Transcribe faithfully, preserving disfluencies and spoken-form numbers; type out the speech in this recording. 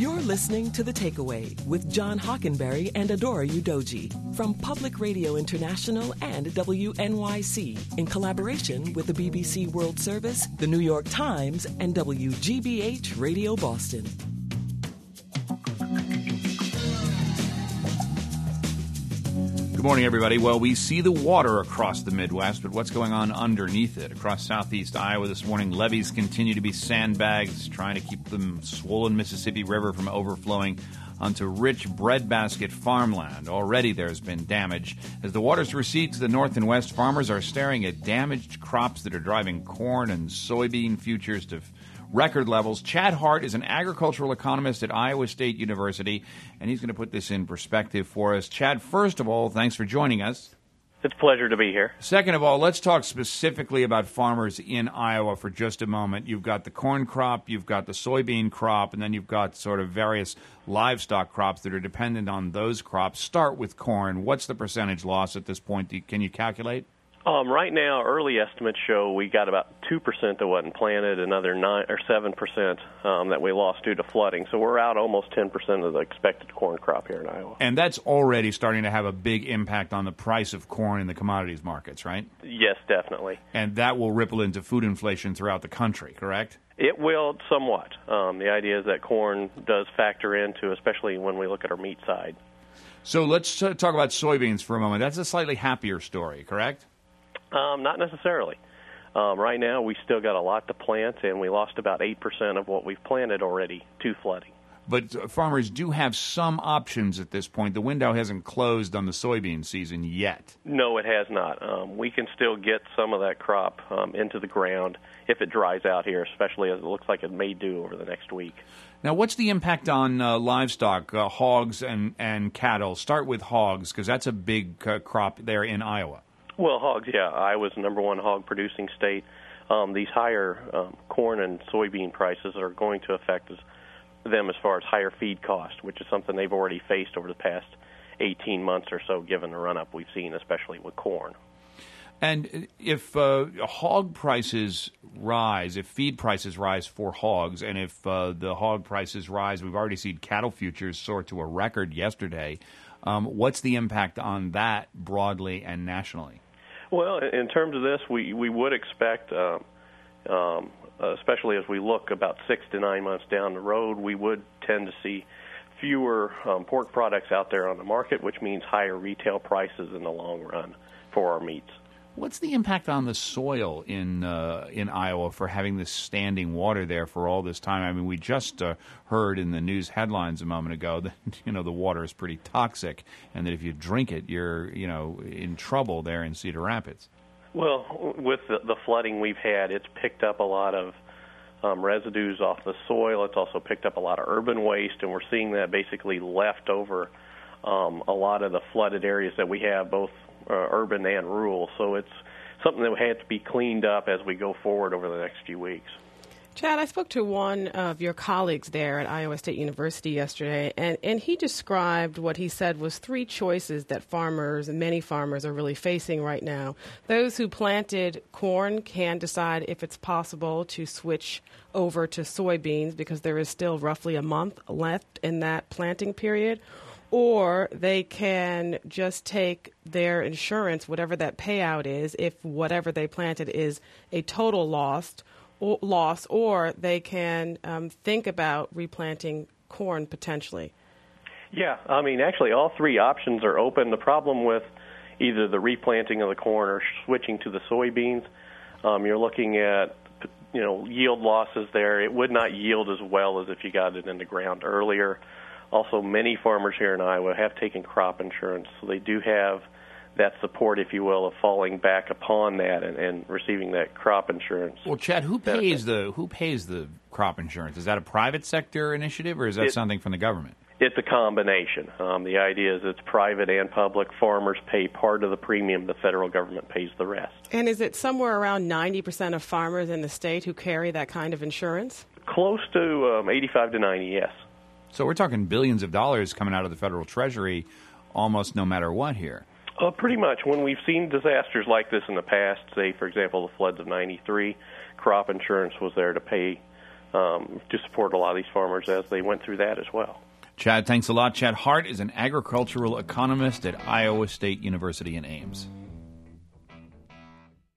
You're listening to The Takeaway with John Hockenberry and Adora Udoji from Public Radio International and W N Y C in collaboration with the B B C World Service, the New York Times, and W G B H Radio Boston. Good morning, everybody. Well, we see the water across the Midwest, but what's going on underneath it? Across southeast Iowa this morning, levees continue to be sandbags, trying to keep the swollen Mississippi River from overflowing onto rich breadbasket farmland. Already there's been damage. As the waters recede to the north and west, farmers are staring at damaged crops that are driving corn and soybean futures to record levels. Chad Hart is an agricultural economist at Iowa State University, and he's going to put this in perspective for us. Chad, first of all, thanks for joining us. It's a pleasure to be here. Second of all, let's talk specifically about farmers in Iowa for just a moment. You've got the corn crop, you've got the soybean crop, and then you've got sort of various livestock crops that are dependent on those crops. Start with corn. What's the percentage loss at this point? Can you calculate? Um, right now, early estimates show we got about two percent that wasn't planted, another nine or seven percent um, that we lost due to flooding. So we're out almost ten percent of the expected corn crop here in Iowa. And that's already starting to have a big impact on the price of corn in the commodities markets, right? Yes, definitely. And that will ripple into food inflation throughout the country, correct? It will somewhat. Um, the idea is that corn does factor into, especially when we look at our meat side. So let's uh, talk about soybeans for a moment. That's a slightly happier story, correct? Um, not necessarily. Um, right now, we still got a lot to plant, and we lost about eight percent of what we've planted already to flooding. But uh, farmers do have some options at this point. The window hasn't closed on the soybean season yet. No, it has not. Um, we can still get some of that crop um, into the ground if it dries out here, especially as it looks like it may do over the next week. Now, what's the impact on uh, livestock, uh, hogs and, and cattle? Start with hogs, because that's a big uh, crop there in Iowa. Well, hogs, yeah. Iowa's the number one hog-producing state. Um, these higher um, corn and soybean prices are going to affect us, them as far as higher feed costs, which is something they've already faced over the past eighteen months or so, given the run-up we've seen, especially with corn. And if uh, hog prices rise, if feed prices rise for hogs, and if uh, the hog prices rise, we've already seen cattle futures soar to a record yesterday, um, what's the impact on that broadly and nationally? Well, in terms of this, we, we would expect, um, um, especially as we look about six to nine months down the road, we would tend to see fewer um, pork products out there on the market, which means higher retail prices in the long run for our meats. What's the impact on the soil in uh, in Iowa for having this standing water there for all this time? I mean, we just uh, heard in the news headlines a moment ago that, you know, the water is pretty toxic and that if you drink it, you're, you know, in trouble there in Cedar Rapids. Well, with the, the flooding we've had, it's picked up a lot of um, residues off the soil. It's also picked up a lot of urban waste, and we're seeing that basically left over um, a lot of the flooded areas that we have, both Uh, urban and rural, so it's something that will have to be cleaned up as we go forward over the next few weeks. Chad, I spoke to one of your colleagues there at Iowa State University yesterday, and, and he described what he said was three choices that farmers, and many farmers, are really facing right now. Those who planted corn can decide if it's possible to switch over to soybeans because there is still roughly a month left in that planting period. Or they can just take their insurance, whatever that payout is, if whatever they planted is a total loss, or, loss, or they can um, think about replanting corn potentially. Yeah, I mean, actually, all three options are open. The problem with either the replanting of the corn or switching to the soybeans, um, you're looking at, you know, yield losses there. It would not yield as well as if you got it in the ground earlier. Also, many farmers here in Iowa have taken crop insurance, so they do have that support, if you will, of falling back upon that and, and receiving that crop insurance. Well, Chad, who pays the who pays the crop insurance? Is that a private sector initiative, or is that it, something from the government? It's a combination. Um, the idea is it's private and public. Farmers pay part of the premium. The federal government pays the rest. And is it somewhere around ninety percent of farmers in the state who carry that kind of insurance? Close to um, eighty-five to ninety, yes. So we're talking billions of dollars coming out of the federal treasury almost no matter what here. Uh, pretty much. When we've seen disasters like this in the past, say, for example, the floods of ninety-three, crop insurance was there to pay um, to support a lot of these farmers as they went through that as well. Chad, thanks a lot. Chad Hart is an agricultural economist at Iowa State University in Ames.